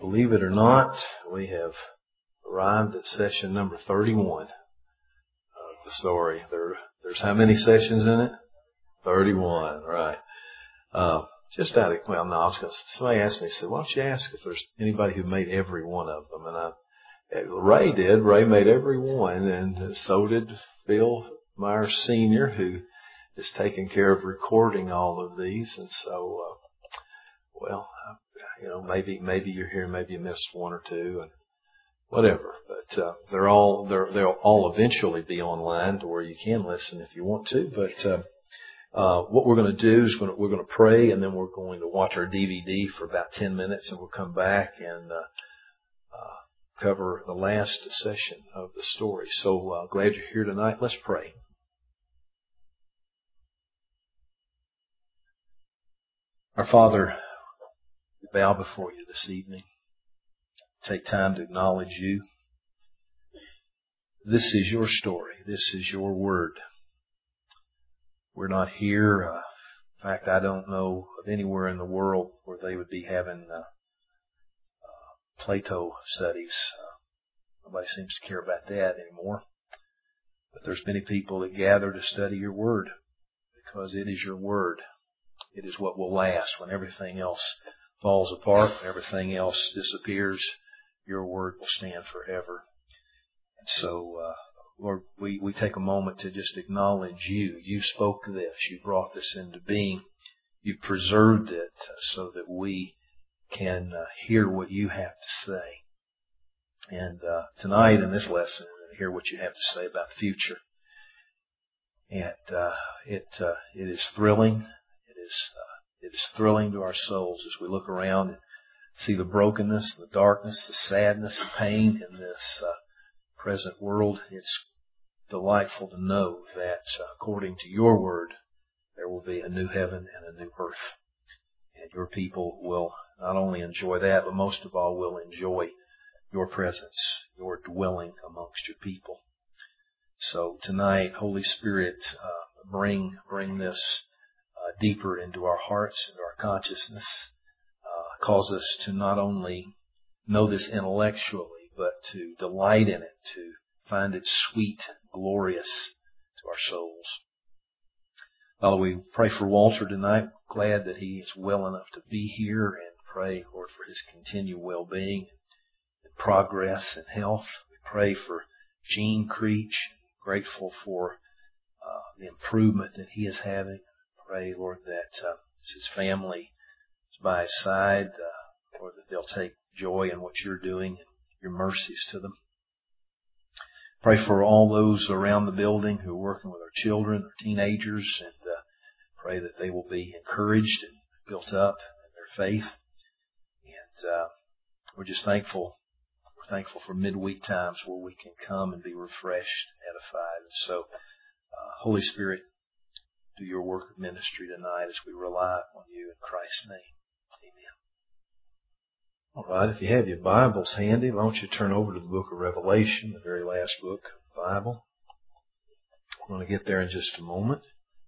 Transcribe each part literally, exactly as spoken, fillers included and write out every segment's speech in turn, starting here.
Believe it or not, we have arrived at session number thirty-one of the story. There, there's how many sessions in it? thirty-one, right. Uh, just out of, well, no, I was going to, somebody asked me, said, why don't you ask if there's anybody who made every one of them? And I, Ray did. Ray made every one, and so did Phil Myers Senior, who is taking care of recording all of these. And so, uh, well, you know, maybe, maybe you're here, maybe you missed one or two and whatever, but, uh, they're all, they're, they'll all eventually be online to where you can listen if you want to. But, uh, uh, what we're going to do is we're going to pray, and then we're going to watch our D V D for about ten minutes, and we'll come back and, uh, uh, cover the last session of the story. So, uh, glad you're here tonight. Let's pray. Our Father, we bow before you this evening. Take time to acknowledge you. This is your story. This is your word. We're not here. Uh, in fact, I don't know of anywhere in the world where they would be having uh, uh, Plato studies. Uh, nobody seems to care about that anymore. But there's many people that gather to study your word because it is your word. It is what will last when everything else falls apart, when everything else disappears. Your word will stand forever. And so, uh, Lord, we, we take a moment to just acknowledge you. You spoke this. You brought this into being. You preserved it so that we can uh, hear what you have to say. And uh, tonight in this lesson, we're going to hear what you have to say about the future. And uh, it uh, it is thrilling. It is uh, it is thrilling to our souls as we look around and see the brokenness, the darkness, the sadness and pain in this uh, present world. It's delightful to know that uh, according to your word, there will be a new heaven and a new earth. And your people will not only enjoy that, but most of all will enjoy your presence, your dwelling amongst your people. So tonight, Holy Spirit, uh, bring bring this uh, deeper into our hearts, into our consciousness. Uh, cause us to not only know this intellectually, but to delight in it, to find it sweet, glorious to our souls. Father, we pray for Walter tonight. Glad that he is well enough to be here, and pray, Lord, for his continued well-being and progress and health. We pray for Gene Creech. Grateful for uh, the improvement that he is having. Pray, Lord, that uh, as his family is by his side, uh, Lord, that they'll take joy in what you're doing and your mercies to them. Pray for all those around the building who are working with our children, our teenagers, and uh, pray that they will be encouraged and built up in their faith. And uh, we're just thankful. We're thankful for midweek times where we can come and be refreshed, edified. And so, uh, Holy Spirit, do your work of ministry tonight as we rely on you in Christ's name. Amen. All right, if you have your Bibles handy, why don't you turn over to the book of Revelation, the very last book of the Bible. We're going to get there in just a moment.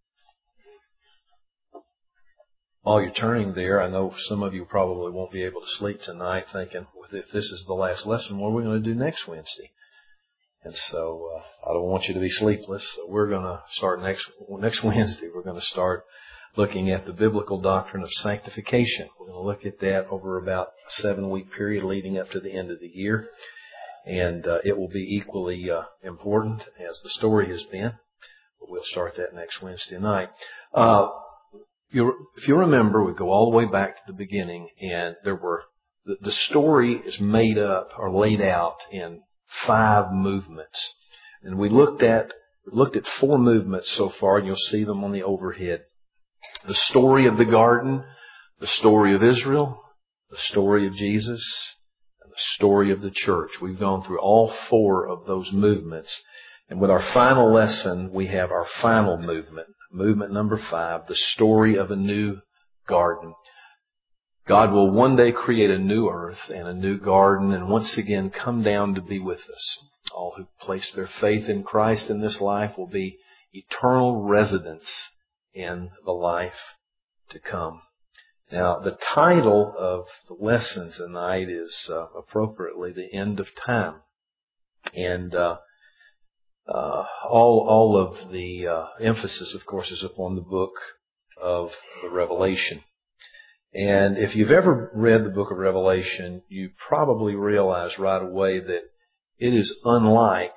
While you're turning there, I know some of you probably won't be able to sleep tonight thinking, well, if this is the last lesson, what are we going to do next Wednesday? And so uh, I don't want you to be sleepless. So we're going to start next next Wednesday. We're going to start looking at the biblical doctrine of sanctification. We're going to look at that over about a seven-week period leading up to the end of the year. And uh, it will be equally uh, important as the story has been. But we'll start that next Wednesday night. Uh, you, if you remember, we go all the way back to the beginning, and there were the, the story is made up or laid out in five movements. And we looked at looked at four movements so far, and you'll see them on the overhead. The story of the garden, the story of Israel, the story of Jesus, and the story of the church. We've gone through all four of those movements. And with our final lesson, we have our final movement, movement number five, the story of a new garden. God will one day create a new earth and a new garden and once again come down to be with us. All who place their faith in Christ in this life will be eternal residents in the life to come. Now, the title of the lesson tonight is uh, appropriately The End of Time. And uh, uh, all all of the uh, emphasis, of course, is upon the book of the Revelation. And if you've ever read the book of Revelation, you probably realize right away that it is unlike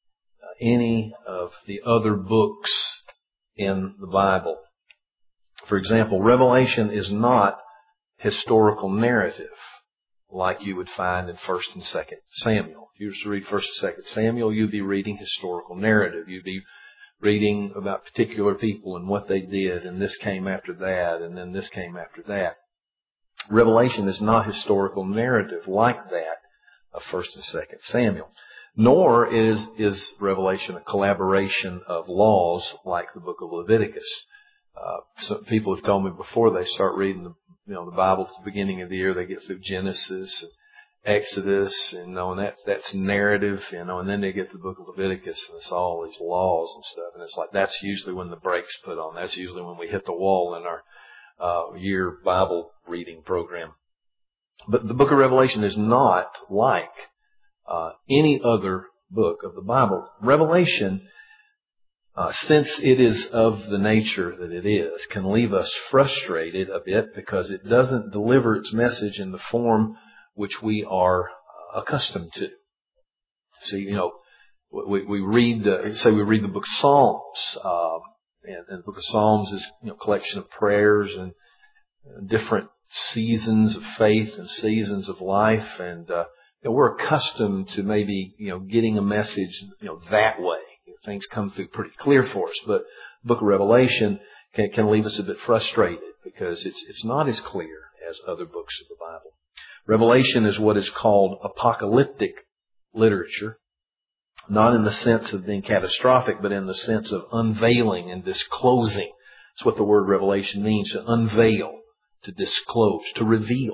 any of the other books in the Bible. For example, Revelation is not historical narrative like you would find in First and Second Samuel. If you were to read First and Second Samuel, you'd be reading historical narrative. You'd be reading about particular people and what they did, and this came after that, and then this came after that. Revelation is not historical narrative like that of First and Second Samuel. Nor is, is Revelation a collaboration of laws like the book of Leviticus. Uh, some people have told me before they start reading the, you know, the Bible at the beginning of the year, they get through Genesis and Exodus, and, you know, and that's, that's narrative, you know, and then they get to the book of Leviticus and it's all these laws and stuff. And it's like, that's usually when the brakes put on. That's usually when we hit the wall in our, uh, year Bible reading program. But the book of Revelation is not like Uh, any other book of the Bible. Revelation, uh, since it is of the nature that it is, can leave us frustrated a bit because it doesn't deliver its message in the form which we are accustomed to. See, you know, we, we read, uh, say we read the book of Psalms, uh, and, and the book of Psalms is, you know, a collection of prayers and uh, different seasons of faith and seasons of life, and uh, You know, we're accustomed to maybe, you know, getting a message, you know, that way. You know, things come through pretty clear for us. But the book of Revelation can, can leave us a bit frustrated because it's, it's not as clear as other books of the Bible. Revelation is what is called apocalyptic literature, not in the sense of being catastrophic, but in the sense of unveiling and disclosing. That's what the word revelation means, to unveil, to disclose, to reveal.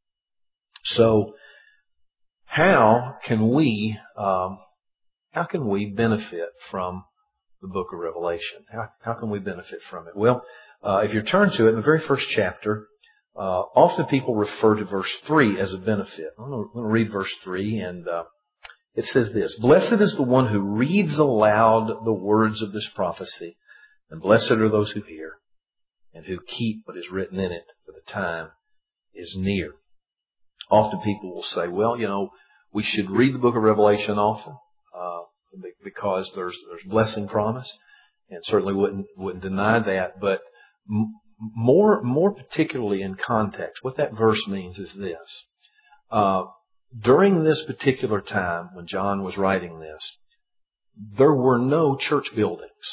So, How can we, um, how can we benefit from the book of Revelation? How, how can we benefit from it? Well, uh, if you turn to it in the very first chapter, uh, often people refer to verse three as a benefit. I'm going to read verse three, and uh, it says this: Blessed is the one who reads aloud the words of this prophecy, and blessed are those who hear and who keep what is written in it, for the time is near. Often people will say, well, you know, we should read the book of Revelation often, uh, because there's, there's blessing promised, and certainly wouldn't, wouldn't deny that. But m- more, more particularly in context, what that verse means is this. Uh, during this particular time when John was writing this, there were no church buildings.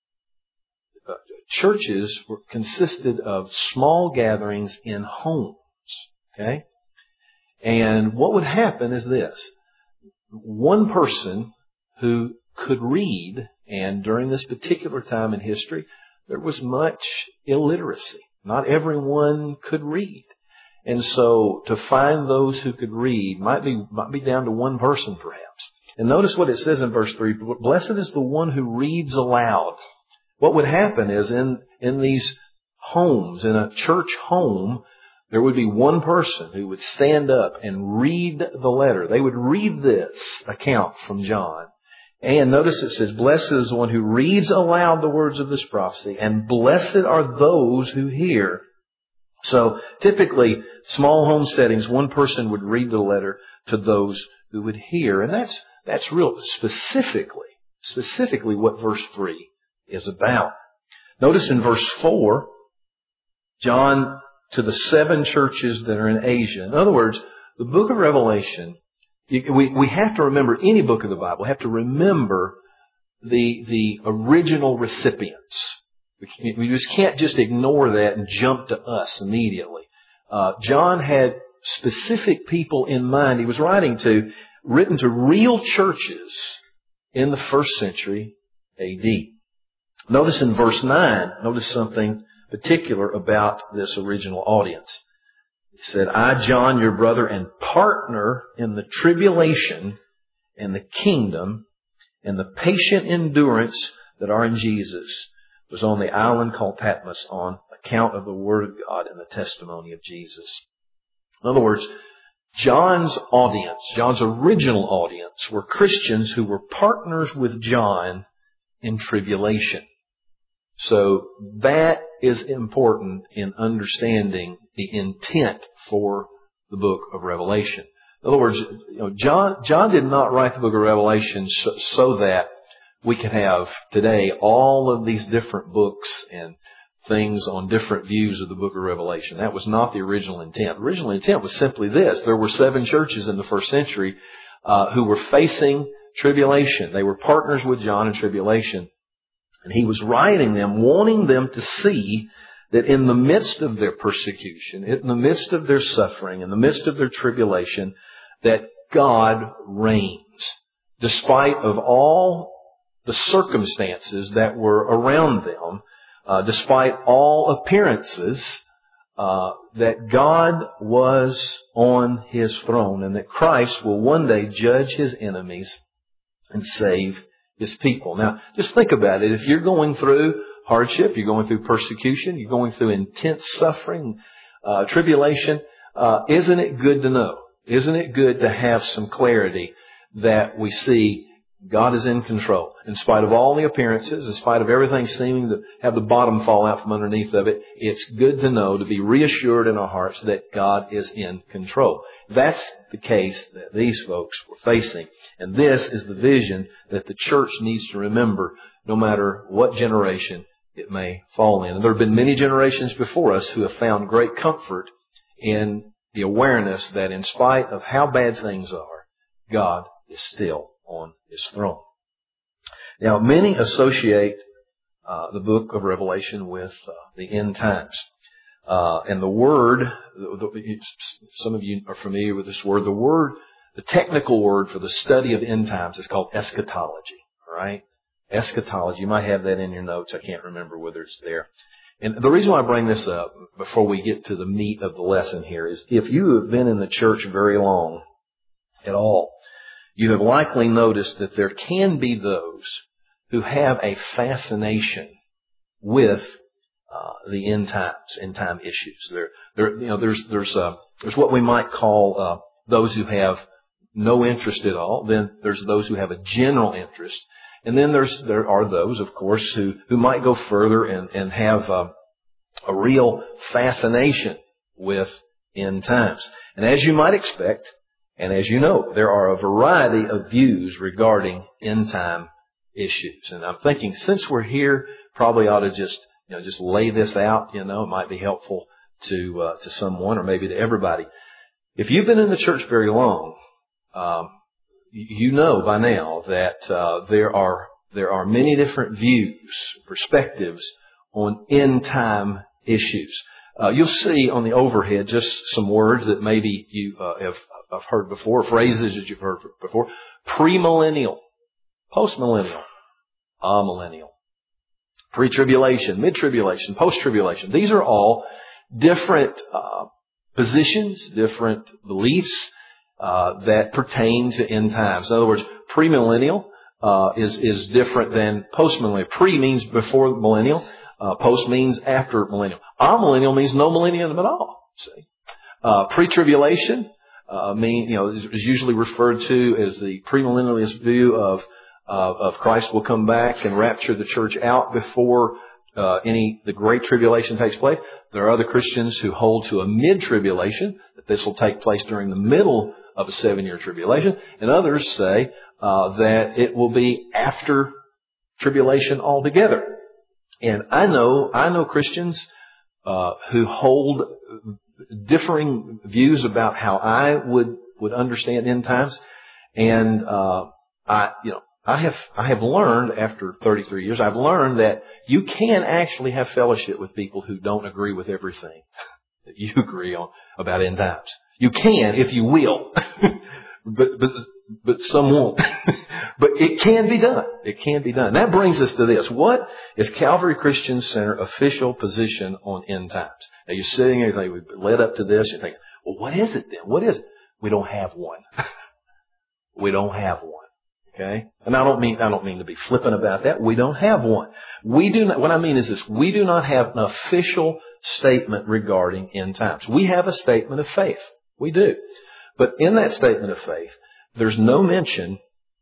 Uh, churches were consisted of small gatherings in homes. Okay? And what would happen is this. One person who could read, and during this particular time in history, there was much illiteracy. Not everyone could read. And so to find those who could read might be, might be down to one person perhaps. And notice what it says in verse three. Blessed is the one who reads aloud. What would happen is in, in these homes, in a church home, there would be one person who would stand up and read the letter. They would read this account from John. And notice it says, Blessed is the one who reads aloud the words of this prophecy, and blessed are those who hear. So typically, small home settings, one person would read the letter to those who would hear. And that's, that's real specifically, specifically what verse three is about. Notice in verse four, John, to the seven churches that are in Asia. In other words, the book of Revelation, we, we have to remember any book of the Bible, we have to remember the, the original recipients. We, we just can't just ignore that and jump to us immediately. Uh, John had specific people in mind he was writing to, written to real churches in the first century A D. Notice in verse nine, notice something particular about this original audience. He said, I, John, your brother and partner in the tribulation and the kingdom and the patient endurance that are in Jesus, was on the island called Patmos on account of the Word of God and the testimony of Jesus. In other words, John's audience, John's original audience, were Christians who were partners with John in tribulation. So that is important in understanding the intent for the book of Revelation. In other words, you know, John, John did not write the book of Revelation so, so that we could have today all of these different books and things on different views of the book of Revelation. That was not the original intent. The original intent was simply this. There were seven churches in the first century uh, who were facing tribulation. They were partners with John in tribulation. And he was writing them, wanting them to see that in the midst of their persecution, in the midst of their suffering, in the midst of their tribulation, that God reigns. Despite of all the circumstances that were around them, Uh, despite all appearances, uh, that God was on His throne and that Christ will one day judge His enemies and save His people. Now, just think about it. If you're going through hardship, you're going through persecution, you're going through intense suffering, uh, tribulation, uh, isn't it good to know? Isn't it good to have some clarity that we see God is in control. In spite of all the appearances, in spite of everything seeming to have the bottom fall out from underneath of it, it's good to know, to be reassured in our hearts that God is in control. That's the case that these folks were facing. And this is the vision that the church needs to remember no matter what generation it may fall in. And there have been many generations before us who have found great comfort in the awareness that in spite of how bad things are, God is still on His throne. Now, many associate uh, the book of Revelation with uh, the end times. Uh, and the word, the, the, some of you are familiar with this word, the word, the technical word for the study of end times is called eschatology, all right? Eschatology. You might have that in your notes. I can't remember whether it's there. And the reason why I bring this up before we get to the meat of the lesson here is if you have been in the church very long at all, you have likely noticed that there can be those who have a fascination with uh, the end times, end time issues. There, there, you know, there's there's uh, there's what we might call uh, those who have no interest at all. Then there's those who have a general interest, and then there's there are those, of course, who who might go further and and have uh, a real fascination with end times. And as you might expect. And as you know, there are a variety of views regarding end time issues. And I'm thinking, since we're here, probably ought to just, you know, just lay this out. You know, it might be helpful to uh, to someone or maybe to everybody. If you've been in the church very long, um, you know by now that uh, there are there are many different views, perspectives on end time issues. Uh, you'll see on the overhead just some words that maybe you uh, have, have heard before, phrases that you've heard before. Premillennial, postmillennial, amillennial, pre-tribulation, mid-tribulation, post-tribulation. These are all different uh, positions, different beliefs uh, that pertain to end times. In other words, premillennial uh, is is different than postmillennial. Pre means before millennial. Uh, post means after millennial. Amillennial means no millennium at all. See, uh, pre-tribulation uh, mean you know is, is usually referred to as the premillennialist view of uh, of Christ will come back and rapture the church out before uh, any the great tribulation takes place. There are other Christians who hold to a mid-tribulation, that this will take place during the middle of a seven-year tribulation, and others say uh, that it will be after tribulation altogether. And I know, I know Christians uh, who hold differing views about how I would would understand end times, and uh, I, you know, I have I have learned after thirty-three years, I've learned that you can actually have fellowship with people who don't agree with everything that you agree on about end times. You can if you will, but but but some won't. But it can be done. It can be done. That brings us to this. What is Calvary Christian Center official position on end times? Now you're sitting here, you think, we've led up to this, you think, well, what is it then? What is it? We don't have one. We don't have one. Okay? And I don't mean, I don't mean to be flippant about that. We don't have one. We do not, what I mean is this, we do not have an official statement regarding end times. We have a statement of faith. We do. But in that statement of faith, there's no mention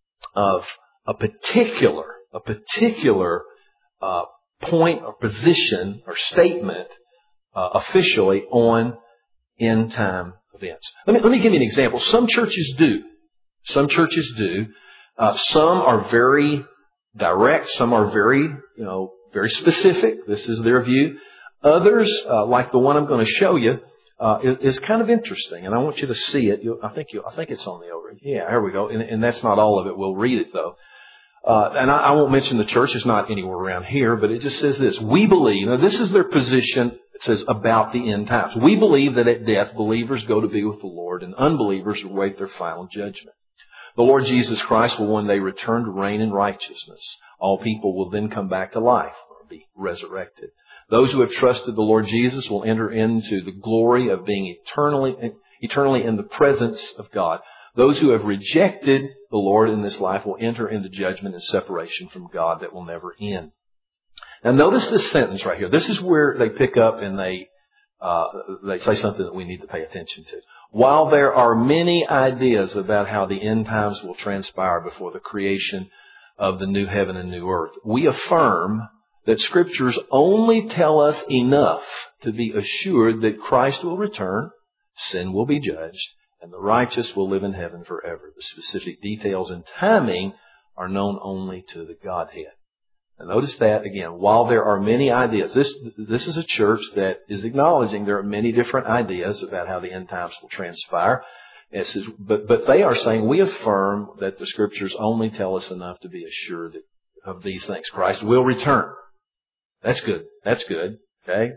of a particular, a particular, uh, point or position or statement, uh, officially on end time events. Let me, let me give you an example. Some churches do. Some churches do. Uh, some are very direct. Some are very, you know, very specific. This is their view. Others, uh, like the one I'm going to show you, uh, is, is kind of interesting, and I want you to see it. You'll, I think you, I think it's on the over. Yeah, here we go. And, and that's not all of it. We'll read it though. Uh, and I, I won't mention the church. It's not anywhere around here, but it just says this: we believe. Now, this is their position. It says about the end times. We believe that at death, believers go to be with the Lord, and unbelievers await their final judgment. The Lord Jesus Christ will one day return to reign in righteousness. All people will then come back to life or be resurrected. Those who have trusted the Lord Jesus will enter into the glory of being eternally, eternally in the presence of God. Those who have rejected the Lord in this life will enter into judgment and separation from God that will never end. Now notice this sentence right here. This is where they pick up and they, uh, they say something that we need to pay attention to. While there are many ideas about how the end times will transpire before the creation of the new heaven and new earth, we affirm that Scriptures only tell us enough to be assured that Christ will return, sin will be judged, and the righteous will live in heaven forever. The specific details and timing are known only to the Godhead. And notice that again, while there are many ideas, this, this is a church that is acknowledging there are many different ideas about how the end times will transpire. It says, but, but they are saying we affirm that the Scriptures only tell us enough to be assured of these things. Christ will return. That's good. That's good. Okay.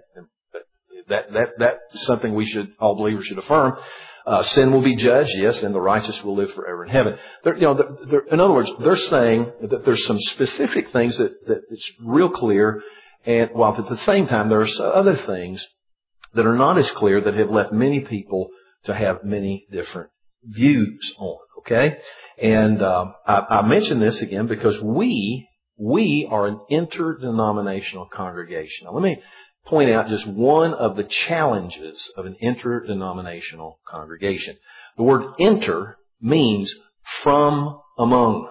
That, that, that's something we should, all believers should affirm. Uh, sin will be judged, yes, and the righteous will live forever in heaven. They're, you know, they're, they're, in other words, they're saying that there's some specific things that, that it's real clear, and while at the same time there are other things that are not as clear that have left many people to have many different views on. Okay, and um, I, I mention this again because we we are an interdenominational congregation. Now, let me point out just one of the challenges of an interdenominational congregation. The word inter means from among.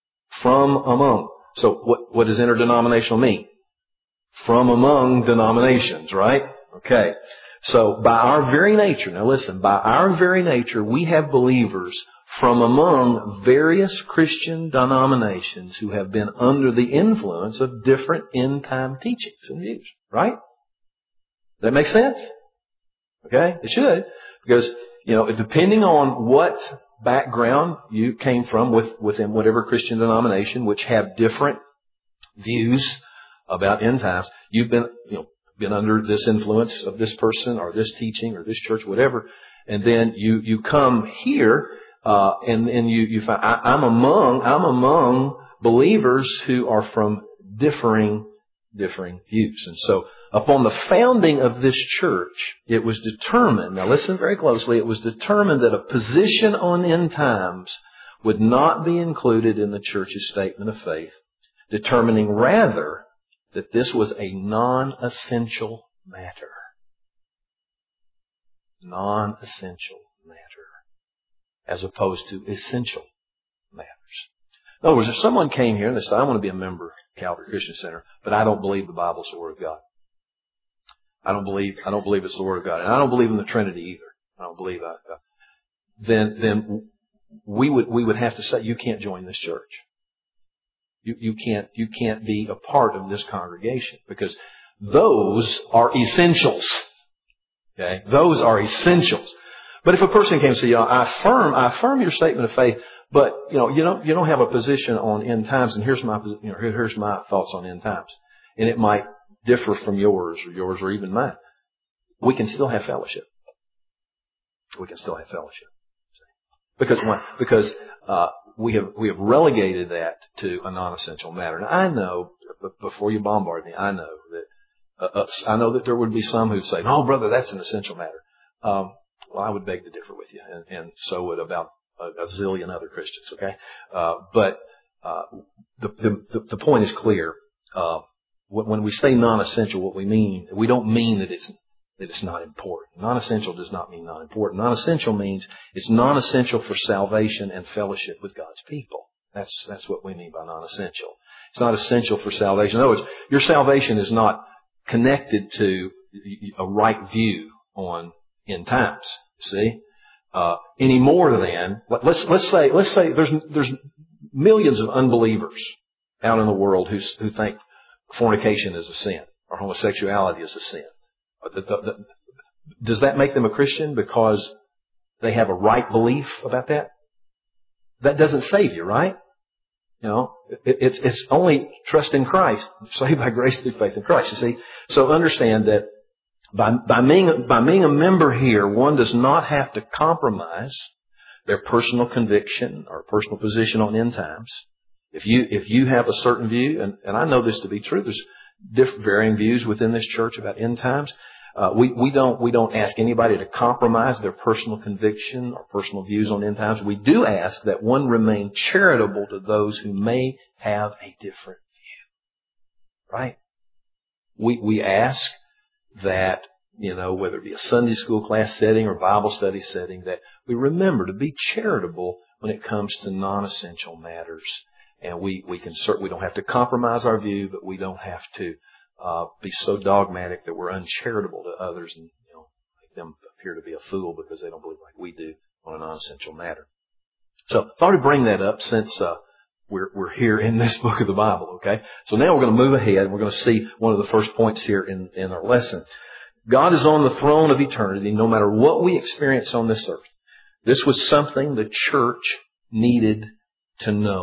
From among. So what, what does interdenominational mean? From among denominations, right? Okay. So by our very nature, now listen, by our very nature, we have believers from among various Christian denominations who have been under the influence of different end-time teachings and views, right? That makes sense? Okay? It should. Because, you know, depending on what background you came from with, within whatever Christian denomination, which have different views about end times, you've been, you know, been under this influence of this person or this teaching or this church, whatever. And then you, you come here, uh, and, and you, you find, I, I'm among, I'm among believers who are from differing, differing views. And so, upon the founding of this church, it was determined, now listen very closely, it was determined that a position on end times would not be included in the church's statement of faith, determining rather that this was a non-essential matter. Non-essential matter. As opposed to essential matters. In other words, if someone came here and they said, I want to be a member of Calvary Christian Center, but I don't believe the Bible's the Word of God. I don't believe, I don't believe it's the Word of God. And I don't believe in the Trinity either. I don't believe that. Uh, then, then we would, we would have to say, you can't join this church. You, you can't, you can't be a part of this congregation because those are essentials. Okay? Those are essentials. But if a person came and said, you know, I affirm, I affirm your statement of faith, but, you know, you don't, you don't have a position on end times, and here's my, you know, here's my thoughts on end times. And it might differ from yours or yours or even mine. We can still have fellowship. We can still have fellowship. Because why? Because uh, we have we have relegated that to a non-essential matter. Now I know, before you bombard me, I know that uh, uh, I know that there would be some who'd say, "No, brother, that's an essential matter." Um, well, I would beg to differ with you, and, and so would about a, a zillion other Christians. Okay, uh, but uh, the, the, the point is clear. Uh, when we say non-essential, what we mean, we don't mean that it's, that it's not important. Non-essential does not mean not important. Non-essential means it's non-essential for salvation and fellowship with God's people. That's, that's what we mean by non-essential. It's not essential for salvation. In other words, your salvation is not connected to a right view on end times. See, uh, any more than let's let's say let's say there's there's millions of unbelievers out in the world who who think fornication is a sin or homosexuality is a sin. The, the, the, does that make them a Christian because they have a right belief about that? That doesn't save you, right? You know, it, it's it's only trust in Christ, saved by grace through faith in Christ. You see, so understand that by by being by being a member here, one does not have to compromise their personal conviction or personal position on end times. If you if you have a certain view, and, and I know this to be true, there's different varying views within this church about end times. Uh, we, we don't, we don't ask anybody to compromise their personal conviction or personal views on end times. We do ask that one remain charitable to those who may have a different view. Right? We, we ask that, you know, whether it be a Sunday school class setting or Bible study setting, that we remember to be charitable when it comes to non-essential matters. And we, we can cert, we don't have to compromise our view, but we don't have to Uh, be so dogmatic that we're uncharitable to others and, you know, make them appear to be a fool because they don't believe like we do on a non-essential matter. So I thought I'd bring that up since uh, we're we're here in this book of the Bible. Okay, so now we're going to move ahead and we're going to see one of the first points here in in our lesson. God is on the throne of eternity, no matter what we experience on this earth. This was something the church needed to know.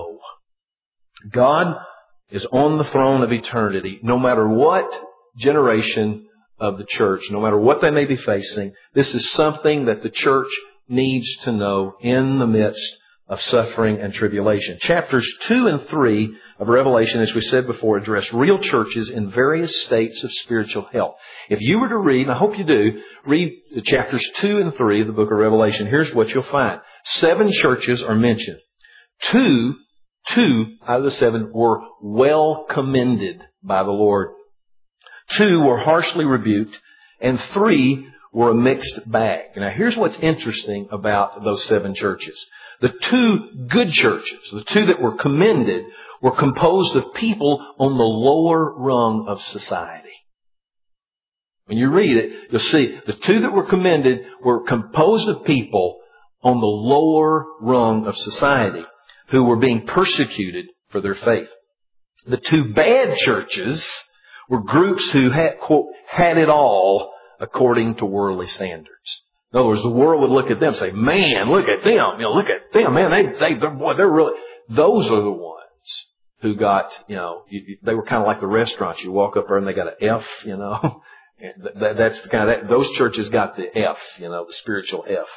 God is on the throne of eternity, no matter what generation of the church, no matter what they may be facing. This is something that the church needs to know in the midst of suffering and tribulation. Chapters two and three of Revelation, as we said before, address real churches in various states of spiritual health. If you were to read, and I hope you do, read chapters two and three of the book of Revelation, here's what you'll find. Seven churches are mentioned. Two Two out of the seven were well commended by the Lord. Two were harshly rebuked, and three were a mixed bag. Now here's what's interesting about those seven churches. The two good churches, the two that were commended, were composed of people on the lower rung of society. When you read it, you'll see the two that were commended were composed of people on the lower rung of society, who were being persecuted for their faith. The two bad churches were groups who had, quote, had it all according to worldly standards. In other words, the world would look at them and say, man, look at them. You know, look at them, man. They, they, they're, boy, they're really, those are the ones who got, you know, you, they were kind of like the restaurants. You walk up there and they got an F, you know. And that, that's the kind of, that, those churches got the F, you know, the spiritual F.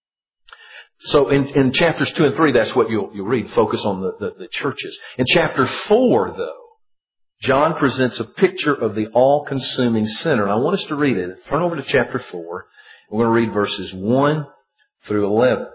So in, in chapters two and three, that's what you'll, you'll read. Focus on the, the, the churches. In chapter four, though, John presents a picture of the all-consuming sinner. And I want us to read it. Turn over to chapter four. We're going to read verses one through eleven.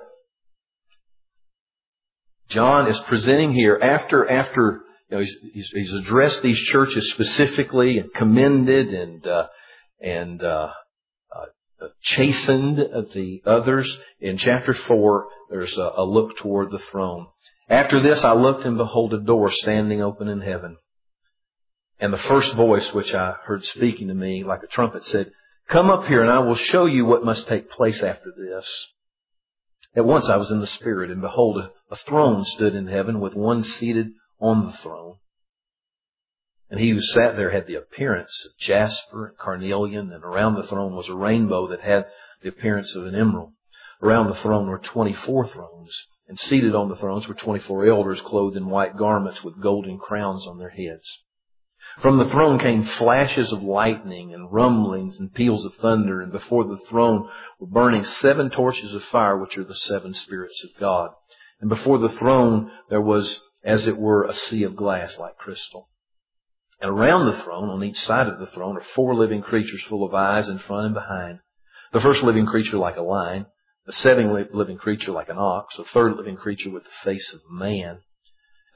John is presenting here after, after, you know, he's, he's, he's addressed these churches specifically and commended and, uh, and, uh, chastened the others. In chapter four, there's a, a look toward the throne. After this, I looked and behold a door standing open in heaven. And the first voice which I heard speaking to me like a trumpet said, come up here and I will show you what must take place after this. At once I was in the Spirit, and behold, a, a throne stood in heaven with one seated on the throne. And he who sat there had the appearance of jasper and carnelian, and around the throne was a rainbow that had the appearance of an emerald. Around the throne were twenty-four thrones, and seated on the thrones were twenty-four elders clothed in white garments with golden crowns on their heads. From the throne came flashes of lightning and rumblings and peals of thunder, and before the throne were burning seven torches of fire, which are the seven spirits of God. And before the throne there was, as it were, a sea of glass like crystal. And around the throne, on each side of the throne, are four living creatures full of eyes in front and behind. The first living creature like a lion, the second living creature like an ox, the third living creature with the face of a man,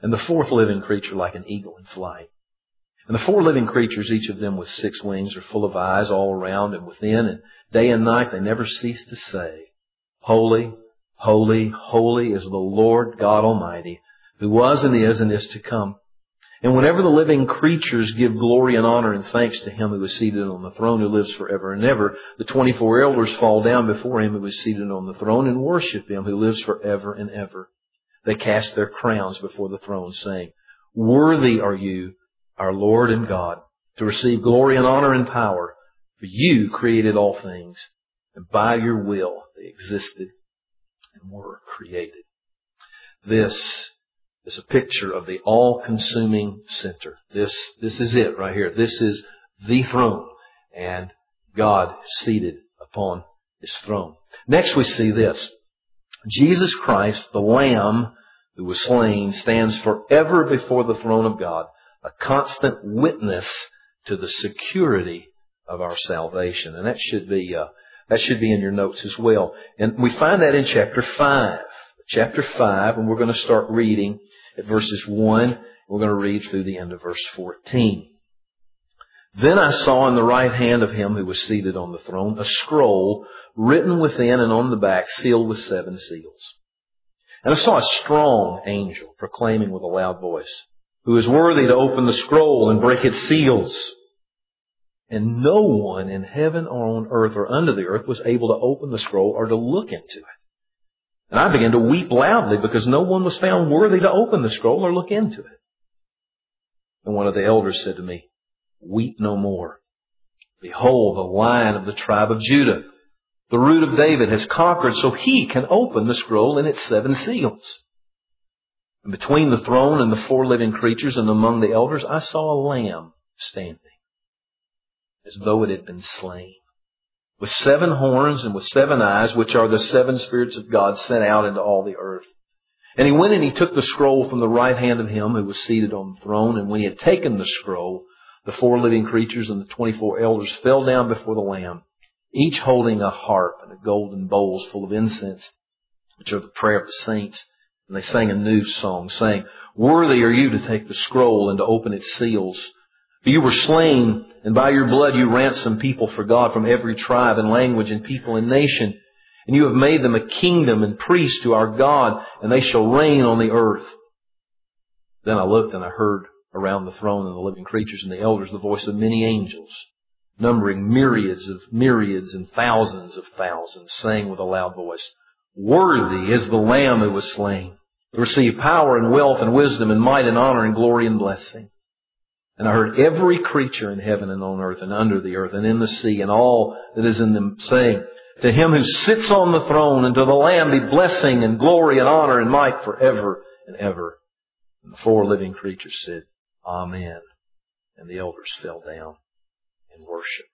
and the fourth living creature like an eagle in flight. And the four living creatures, each of them with six wings, are full of eyes all around and within, and day and night they never cease to say, Holy, holy, holy is the Lord God Almighty, who was and is and is to come. And whenever the living creatures give glory and honor and thanks to Him who is seated on the throne, who lives forever and ever, the twenty-four elders fall down before Him who is seated on the throne and worship Him who lives forever and ever. They cast their crowns before the throne, saying, Worthy are you, our Lord and God, to receive glory and honor and power, for you created all things, and by your will they existed and were created. This is a picture of the all-consuming center. This, this is it right here. This is the throne, and God seated upon His throne. Next we see this. Jesus Christ, the Lamb who was slain, stands forever before the throne of God, a constant witness to the security of our salvation. And that should be, uh, that should be in your notes as well. And we find that in chapter five. Chapter five, and we're going to start reading at verses one. We're going to read through the end of verse fourteen. Then I saw in the right hand of Him who was seated on the throne a scroll written within and on the back, sealed with seven seals. And I saw a strong angel proclaiming with a loud voice, Who is worthy to open the scroll and break its seals? And no one in heaven or on earth or under the earth was able to open the scroll or to look into it. And I began to weep loudly because no one was found worthy to open the scroll or look into it. And one of the elders said to me, Weep no more. Behold, the Lion of the tribe of Judah, the Root of David, has conquered, so He can open the scroll and its seven seals. And between the throne and the four living creatures and among the elders, I saw a lamb standing, as though it had been slain, with seven horns and with seven eyes, which are the seven spirits of God sent out into all the earth. And He went and He took the scroll from the right hand of Him who was seated on the throne. And when He had taken the scroll, the four living creatures and the twenty-four elders fell down before the Lamb, each holding a harp and a golden bowls full of incense, which are the prayer of the saints. And they sang a new song, saying, Worthy are you to take the scroll and to open its seals. For you were slain, and by your blood you ransomed people for God from every tribe and language and people and nation. And you have made them a kingdom and priests to our God, and they shall reign on the earth. Then I looked and I heard around the throne and the living creatures and the elders the voice of many angels, numbering myriads of myriads and thousands of thousands, saying with a loud voice, Worthy is the Lamb who was slain, to receive power and wealth and wisdom and might and honor and glory and blessing. And I heard every creature in heaven and on earth and under the earth and in the sea and all that is in them saying, To Him who sits on the throne and to the Lamb be blessing and glory and honor and might forever and ever. And the four living creatures said, Amen. And the elders fell down and worshiped.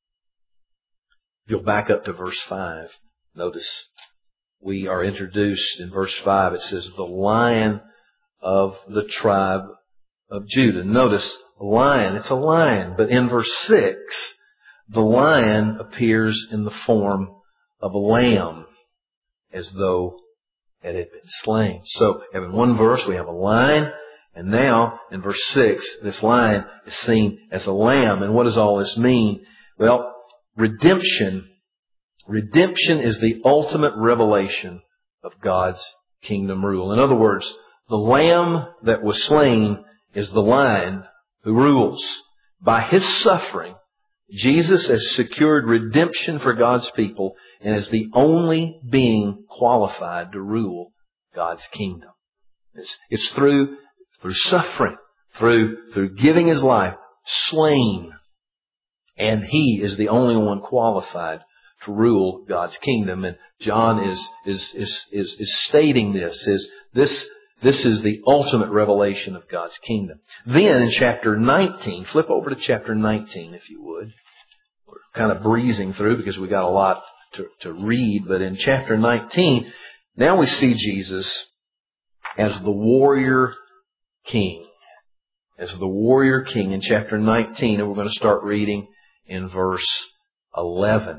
If you'll back up to verse five, notice we are introduced in verse five. It says, the Lion of the tribe of Judah. Notice, lion, it's a lion. But in verse six, the lion appears in the form of a lamb, as though it had been slain. So, in one verse we have a lion, and now in verse six, this lion is seen as a lamb. And what does all this mean? Well, redemption, redemption is the ultimate revelation of God's kingdom rule. In other words, the lamb that was slain is the lion who rules. By His suffering, Jesus has secured redemption for God's people and is the only being qualified to rule God's kingdom. It's, it's through, through suffering, through, through giving His life, slain. And He is the only one qualified to rule God's kingdom. And John is, is, is, is, is stating this, is this, This is the ultimate revelation of God's kingdom. Then in chapter nineteen, flip over to chapter nineteen if you would. We're kind of breezing through because we got a lot to, to read. But in chapter nineteen, now we see Jesus as the warrior king. As the warrior king in chapter nineteen. And we're going to start reading in verse eleven.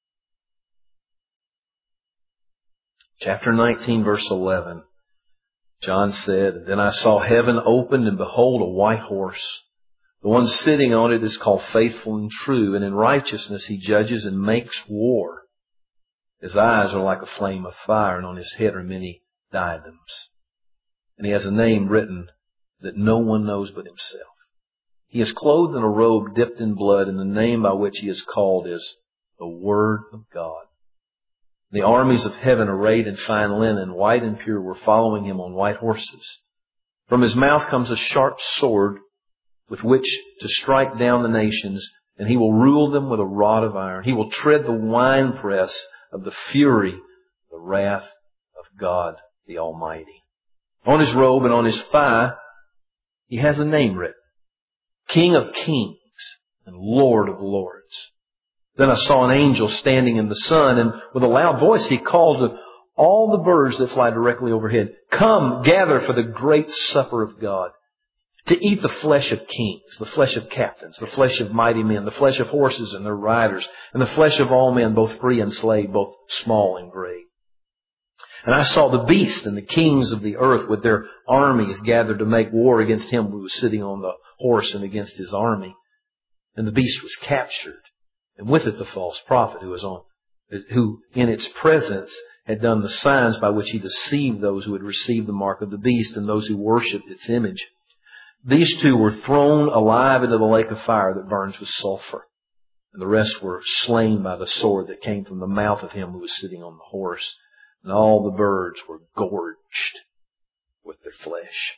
Chapter nineteen, verse eleven. John said, "And then I saw heaven opened, and behold, a white horse. The one sitting on it is called Faithful and True, and in righteousness he judges and makes war. His eyes are like a flame of fire, and on his head are many diadems. And he has a name written that no one knows but himself. He is clothed in a robe dipped in blood, and the name by which he is called is the Word of God. The armies of heaven, arrayed in fine linen, white and pure, were following him on white horses. From his mouth comes a sharp sword with which to strike down the nations, and he will rule them with a rod of iron. He will tread the winepress of the fury, the wrath of God the Almighty. On his robe and on his thigh, he has a name written, King of Kings and Lord of Lords. Then I saw an angel standing in the sun, and with a loud voice he called to all the birds that fly directly overhead, "Come, gather for the great supper of God, to eat the flesh of kings, the flesh of captains, the flesh of mighty men, the flesh of horses and their riders, and the flesh of all men, both free and slave, both small and great." And I saw the beast and the kings of the earth with their armies gathered to make war against him who was sitting on the horse and against his army. And the beast was captured, and with it the false prophet who was on, who in its presence had done the signs by which he deceived those who had received the mark of the beast and those who worshipped its image. These two were thrown alive into the lake of fire that burns with sulfur. And the rest were slain by the sword that came from the mouth of him who was sitting on the horse. And all the birds were gorged with their flesh.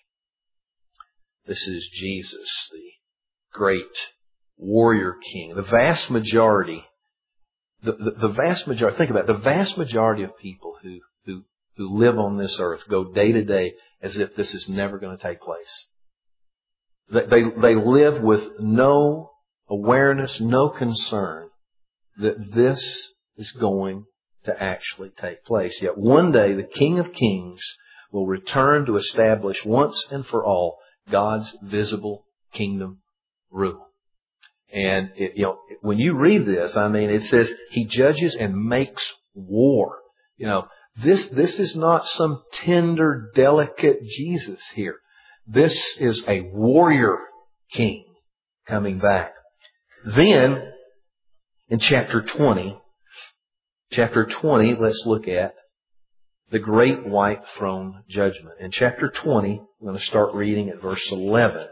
This is Jesus, the great warrior king. The vast majority, the, the, the vast majority, think about it, the vast majority of people who, who, who live on this earth go day to day as if this is never going to take place. They, they, they live with no awareness, no concern that this is going to actually take place. Yet one day the King of Kings will return to establish once and for all God's visible kingdom rule. And it, you know, when you read this, I mean, it says he judges and makes war. You know, this this is not some tender, delicate Jesus here. This is a warrior king coming back. Then, in chapter twenty, chapter twenty, let's look at the great white throne judgment. In chapter twenty, I'm going to start reading at verse eleven.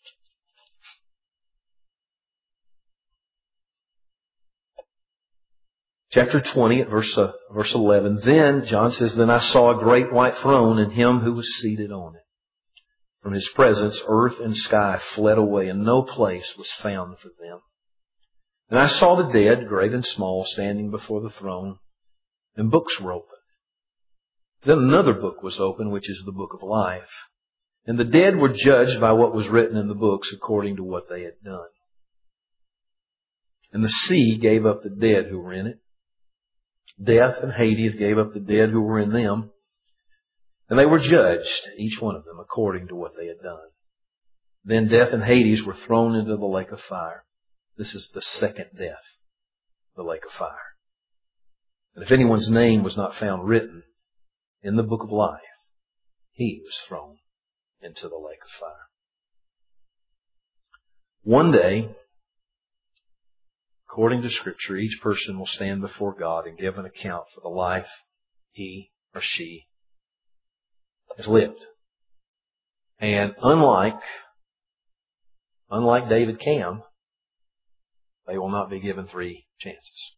Chapter twenty, at verse, uh, verse eleven. Then, John says, "Then I saw a great white throne and him who was seated on it. From his presence, earth and sky fled away, and no place was found for them. And I saw the dead, great and small, standing before the throne, and books were opened. Then another book was opened, which is the book of life. And the dead were judged by what was written in the books according to what they had done. And the sea gave up the dead who were in it. Death and Hades gave up the dead who were in them. And they were judged, each one of them, according to what they had done. Then death and Hades were thrown into the lake of fire. This is the second death, the lake of fire. And if anyone's name was not found written in the book of life, he was thrown into the lake of fire." One day, according to Scripture, each person will stand before God and give an account for the life he or she has lived. And unlike, unlike David Cam, they will not be given three chances.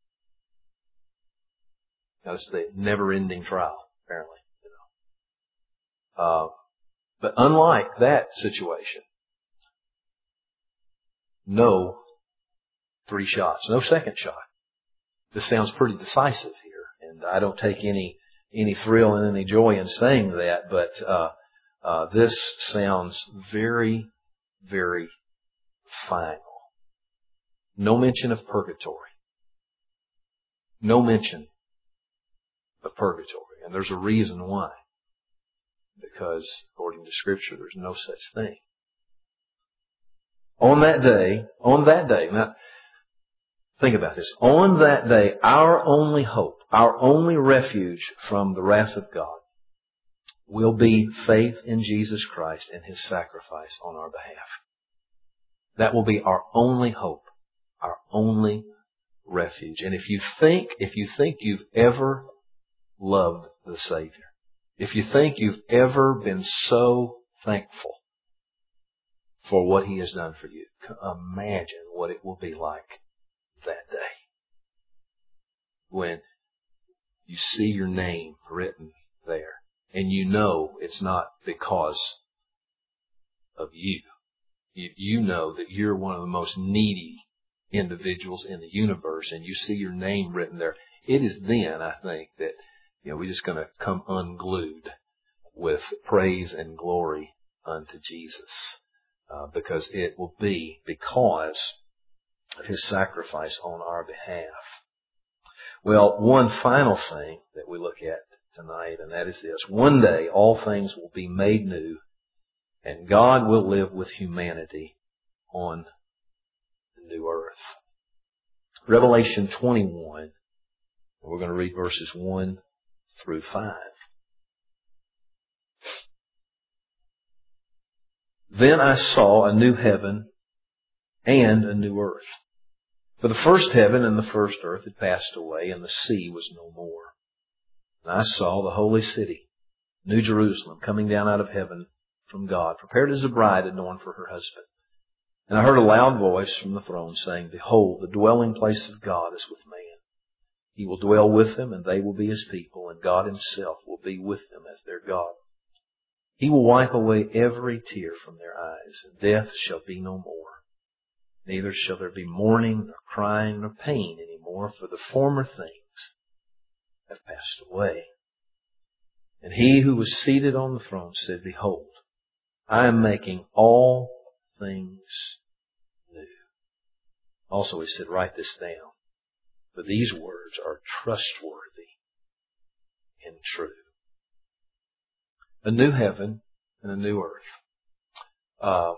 Now, it's the never-ending trial, apparently. You know. Uh, but unlike that situation, no three shots, no second shot. This sounds pretty decisive here, and I don't take any any thrill and any joy in saying that, but uh, uh, this sounds very, very final. No mention of purgatory. No mention of purgatory. And there's a reason why. Because, according to Scripture, there's no such thing. On that day, on that day, now, think about this. On that day, our only hope, our only refuge from the wrath of God will be faith in Jesus Christ and His sacrifice on our behalf. That will be our only hope, our only refuge. And if you think, if you think you've ever loved the Savior, if you think you've ever been so thankful for what He has done for you, imagine what it will be like that day when you see your name written there and you know it's not because of you. You, you know that you're one of the most needy individuals in the universe and you see your name written there. It is then, I think, that you know, we're just going to come unglued with praise and glory unto Jesus. Uh, because it will be because of His sacrifice on our behalf. Well, one final thing that we look at tonight, and that is this. One day, all things will be made new, and God will live with humanity on the new earth. Revelation twenty-one, we're going to read verses one through five. Then I saw a new heaven and a new earth. For the first heaven and the first earth had passed away, and the sea was no more. And I saw the holy city, New Jerusalem, coming down out of heaven from God, prepared as a bride adorned for her husband. And I heard a loud voice from the throne saying, Behold, the dwelling place of God is with man. He will dwell with them, and they will be His people, and God Himself will be with them as their God. He will wipe away every tear from their eyes, and death shall be no more. Neither shall there be mourning, nor crying, nor pain any more, for the former things have passed away. And He who was seated on the throne said, Behold, I am making all things new. Also He said, Write this down, for these words are trustworthy and true. A new heaven and a new earth. Um,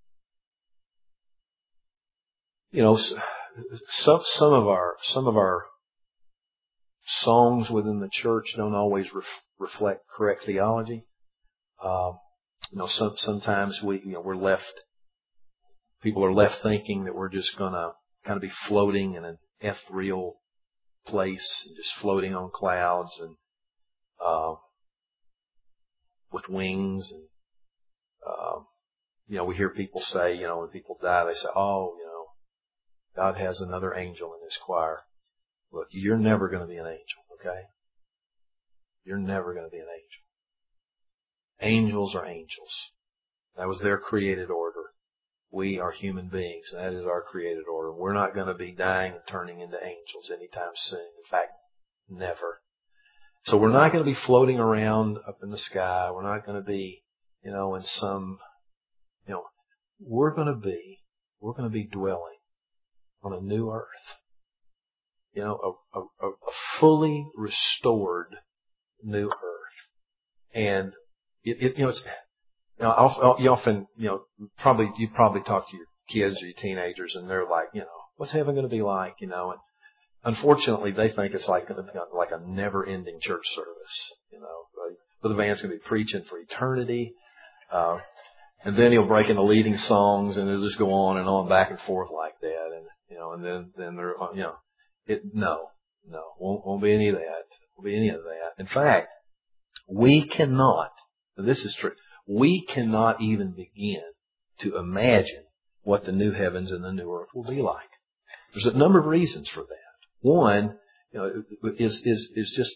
you know, some some of our some of our songs within the church don't always ref, reflect correct theology. Um, you know, some, sometimes we you know we're left. People are left thinking that we're just going to kind of be floating in an ethereal place, and just floating on clouds, and uh, with wings, and um, you know, we hear people say, you know, when people die, they say, "Oh, you know, God has another angel in His choir." Look, you're never going to be an angel, okay? You're never going to be an angel. Angels are angels. That was their created order. We are human beings, and that is our created order. We're not going to be dying and turning into angels anytime soon. In fact, never. So we're not going to be floating around up in the sky. We're not going to be, you know, in some, you know, we're going to be, we're going to be dwelling on a new earth. You know, a, a, a fully restored new earth. And it, it you know, it's, you know, I'll, you often, you know, probably, you probably talk to your kids or your teenagers, and they're like, you know, what's heaven going to be like, you know, and unfortunately, they think it's like like a never-ending church service, you know. But the band's going to be preaching for eternity, uh, and then he'll break into leading songs, and it'll just go on and on, back and forth like that, and you know, and then then they're, you know, it no, no, won't won't be any of that, won't be any of that. In fact, we cannot. This is true. We cannot even begin to imagine what the new heavens and the new earth will be like. There's a number of reasons for that. One, you know, is is is just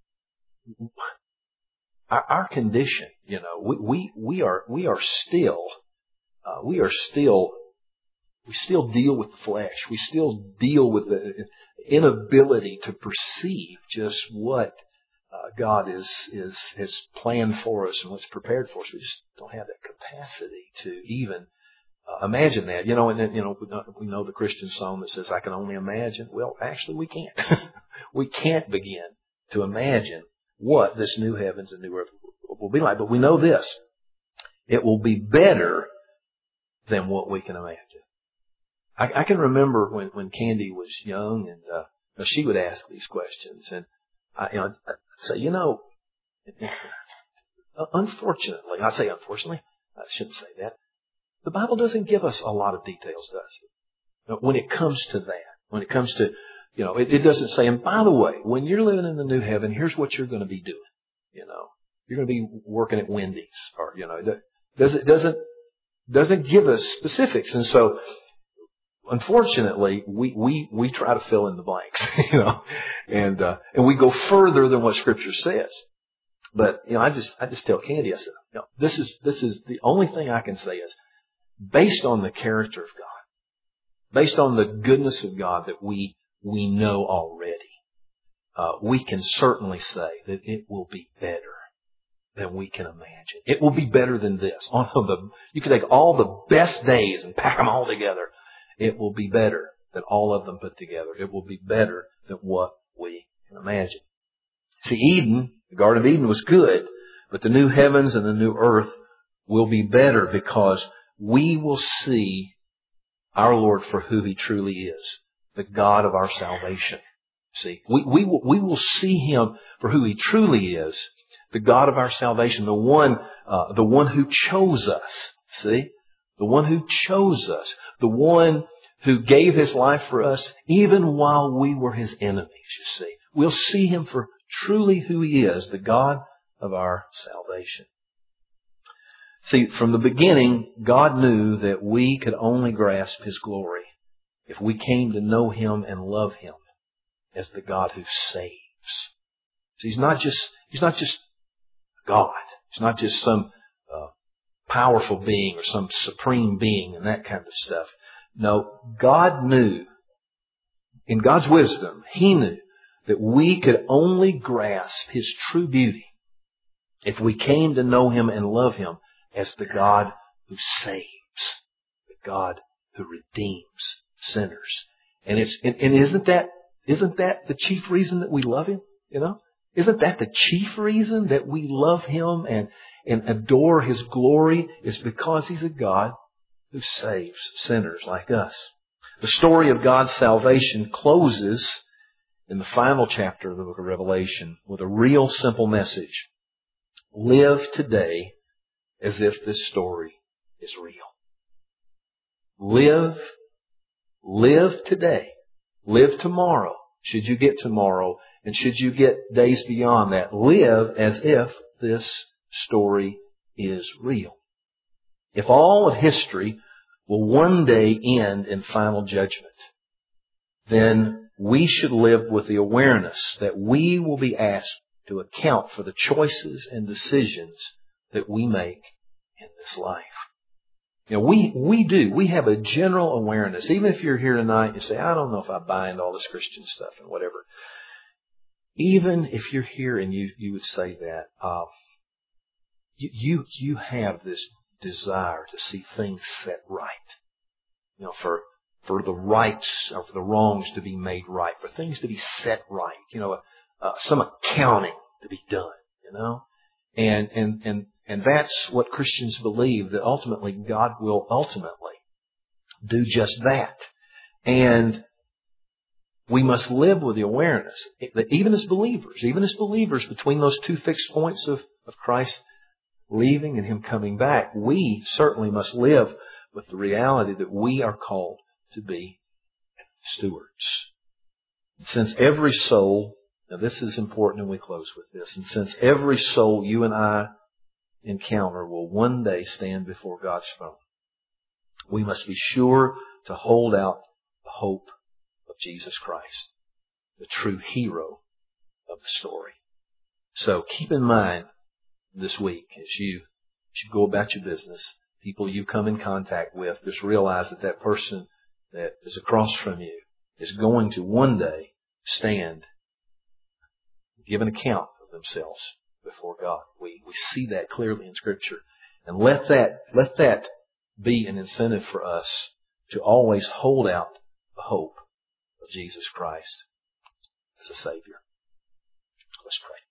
our, our condition. You know, we we we are we are still uh, we are still we still deal with the flesh. We still deal with the inability to perceive just what uh, God is is has planned for us and what's prepared for us. We just don't have that capacity to even Uh, imagine that, you know, and then, you know, we know the Christian song that says, I can only imagine. Well, actually we can't. We can't begin to imagine what this new heavens and new earth will be like. But we know this. It will be better than what we can imagine. I, I can remember when, when Candy was young, and uh, she would ask these questions. And I, you know, I'd say, you know, Uh, unfortunately, I say unfortunately, I shouldn't say that. The Bible doesn't give us a lot of details, does it? But when it comes to that, when it comes to, you know, it, it doesn't say, and by the way, when you're living in the new heaven, here's what you're going to be doing. You know, you're going to be working at Wendy's, or, you know, it doesn't, doesn't, doesn't give us specifics. And so, unfortunately, we, we, we try to fill in the blanks, you know, and, uh, and we go further than what Scripture says. But, you know, I just, I just tell Candy, I said, you know, this is, this is the only thing I can say is, based on the character of God, based on the goodness of God that we, we know already, uh, we can certainly say that it will be better than we can imagine. It will be better than this. On the, you can take all the best days and pack them all together. It will be better than all of them put together. It will be better than what we can imagine. See, Eden, the Garden of Eden was good, but the new heavens and the new earth will be better because we will see our Lord for who He truly is, the God of our salvation. See, we, we, will, we will see Him for who He truly is, the God of our salvation, the one, uh, the one who chose us. See, the one who chose us, the one who gave His life for us even while we were His enemies, you see. We'll see Him for truly who He is, the God of our salvation. See, from the beginning, God knew that we could only grasp His glory if we came to know Him and love Him as the God who saves. See, He's not just, He's not just God. He's not just some uh, powerful being or some supreme being and that kind of stuff. No, God knew, in God's wisdom, He knew that we could only grasp His true beauty if we came to know Him and love Him as the God who saves, the God who redeems sinners. And it's and, and isn't that isn't that the chief reason that we love Him? You know, isn't that the chief reason that we love Him and and adore His glory? Is because He's a God who saves sinners like us. The story of God's salvation closes in the final chapter of the book of Revelation with a real simple message. Live today as if this story is real. Live, live today. Live tomorrow, should you get tomorrow, and should you get days beyond that. Live as if this story is real. If all of history will one day end in final judgment, then we should live with the awareness that we will be asked to account for the choices and decisions that we make in this life. You know, we, we do. We have a general awareness. Even if you're here tonight and you say, I don't know if I buy into all this Christian stuff and whatever. Even if you're here and you, you would say that, uh, you, you, you have this desire to see things set right. You know, for, for the rights or for the wrongs to be made right, for things to be set right, you know, uh, some accounting to be done, you know, and, and, and, and that's what Christians believe, that ultimately God will ultimately do just that. And we must live with the awareness that even as believers, even as believers between those two fixed points of, of Christ leaving and Him coming back, we certainly must live with the reality that we are called to be stewards. And since every soul, now this is important and we close with this, and since every soul you and I encounter will one day stand before God's throne, we must be sure to hold out the hope of Jesus Christ, the true hero of the story. So keep in mind this week as you, as you go about your business, people you come in contact with, just realize that that person that is across from you is going to one day stand, give an account of themselves before God. We, we see that clearly in Scripture. And let that, let that be an incentive for us to always hold out the hope of Jesus Christ as a Savior. Let's pray.